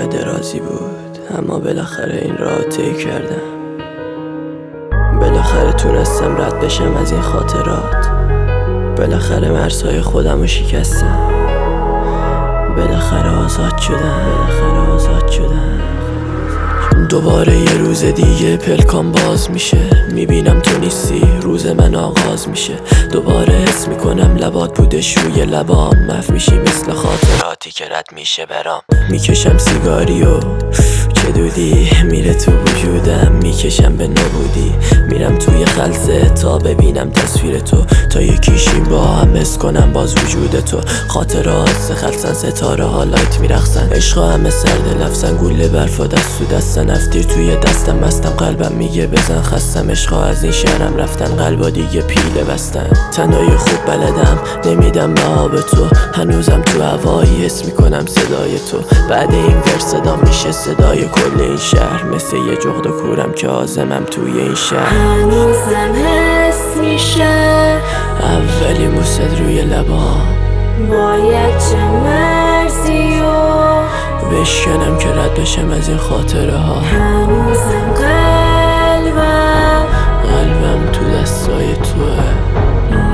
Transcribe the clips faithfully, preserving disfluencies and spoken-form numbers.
درازی بود، اما بالاخره این راه طی کردم. بالاخره تونستم رد بشم از این خاطرات. بالاخره مرزهای خودم رو شکستم. بالاخره آزاد شدم. بالاخره آزاد شدم. دوباره یه روز دیگه پلکام باز میشه، میبینم تو نیستی، روز من آغاز میشه. دوباره حس میکنم لبات بودش روی لبام، محو میشی مثل خاطراتی که رد میشه برام. میکشم سیگاری و چه دودی میره تو وجودم، میکشم به نبودی، میرم توی خلزه تا ببینم تصویر تو، تا یکیشیم با هم حس کنم باز وجود تو. خاطرات سخلصن، ستاره ها لایت میرخصن، عشقا همه سرد لفظن، گوله برف و دست تو دستن، افتیر توی دستم مستم، قلبم میگه بزن خستم. عشقا از این شهرم رفتن، قلبا دیگه پیله بستن. تنهای خوب بلدم نمیدم به آب تو، هنوزم تو هوایی حس میکنم صدای تو. بعد این ور صدا میشه صدای کل این شهر، مثل یه جغد و کورم که آزمم توی این شهر. هنوزم حس میشه اولی موست روی لبام، باید چه مرزی و بشکنم که رد بشم از این خاطره ها. هنوزم قلبم قلبم تو دستای توه. این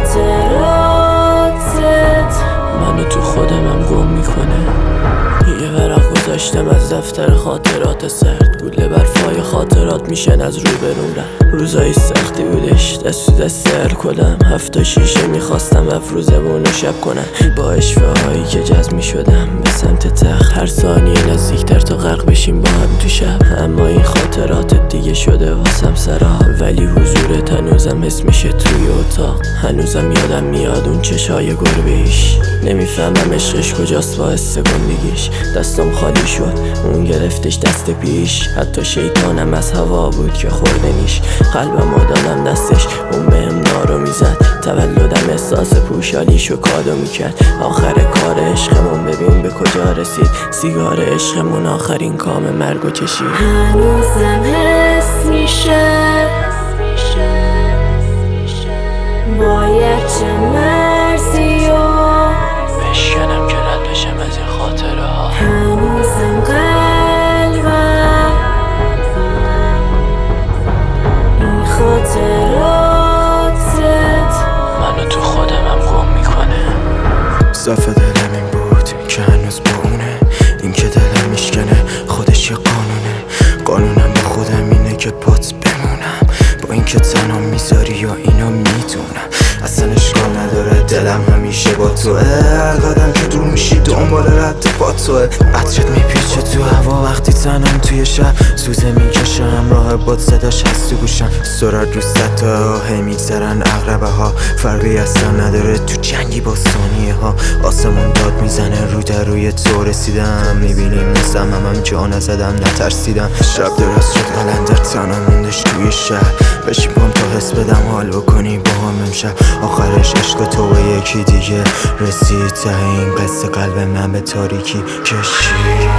خاطراتت منو تو خودمم گم میکنه. یه ورق گذاشتم از دفتر خاطرات سرد، گوله برفای خاطرات میشن از رو برونم. روزای سختی بودش، دست تو دست سر کنم، هفتا شیشه میخواستم افروزمون و شب کنم. با اشوه هایی که جذب میشدم به سمت تخت، هر ثانیه نزدیکتر تا غرق بشیم با هم تو شب. اما این خاطرات دیگه شده واسم سراب، ولی حضورت هنوزم حس میشه توی اتاق. هنوزم یادم میاد اون چشای گربه‌ایش، نمیفهمم عشقش کجاست با حس گندگیش. دستم خالی شد، اون گرفتش دست پیش، حتی شیطانم از هوا بود که خوردنیش. قلبم و دادم دستش، اون بهم نارو میزد، تولدم احساس پوشالیشو کادو میکرد. آخر کار عشقمون ببین به کجا رسید، سیگار عشقمون آخرین کام مرگو کشید. هنوزم حس میشه باید چه مرزی و بشکنم که رد بشم از این خاطره ها. هنوزم قلبم این خاطراتت منو تو خودمم گم میکنه. صاف دلم این بود که هنوز با اونه، این که دلم میشکنه خودش یه قانونه. قانونم با خودم اینه که پات بمونم، با این که تنها میذاری یا اینا میدونم. اصلا اشکال نداره دلم همیشه با توه، هر قدم که دور میشی دنبال رد با توه. عطرت میپیچه تو هوا وقتی تنم توی شب، سوزه میکشه همراه باد صداش هست تو گوشم. سرعت رو سطح ها هی میگذرن عقربه ها، فرقی اصلا نداره تو جنگی با ثانیه ها. آسمون داد میزنه رو در روی تو رسیدم، میبینیم مصممم جا نزدم نترسیدم. شب دراز شد قلندر تنها موندش توی شهر، بشی پام تا حس بدم حال بکنی با هم امشب. آخرش عشق تو به یکی دیگه رسید، ته این قصه قلب من به تاریکی کشید.